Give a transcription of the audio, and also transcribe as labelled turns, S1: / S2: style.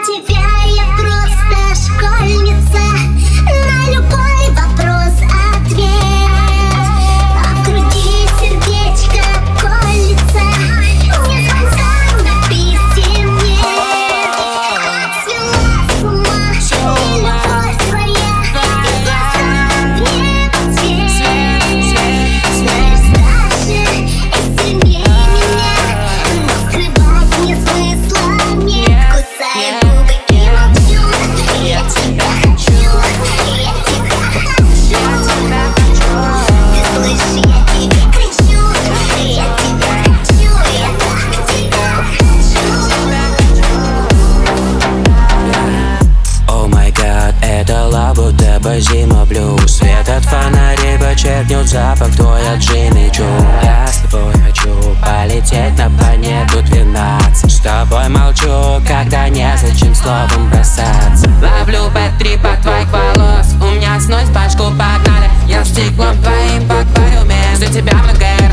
S1: тебя я просто школьница, на любой вопрос ответ. А в груди сердечко колется, не звонка, писем нет. Отцвела с ума и любовь твоя, и глаза в небо цвет. Смерть страшнее и сильнее меня, но скрывать мне смысла нет. Кусаю губы и молчу, я тебя хочу, я тебя хочу. Ты слышишь, я тебе кричу, я тебя хочу, я так тебя хочу.
S2: О май гад, это лав, будто бы зима блюз. Свет от фонарей подчеркнет запах твой от Джимми Чу. Я с тобой хочу полететь на планету 12. С тобой молчу, когда незачем словом бросаться. Ловлю бэт-трип от твоих волос, у меня снось башку, погнали. Я стеклом твоим в аквариуме, за тебя моргаю.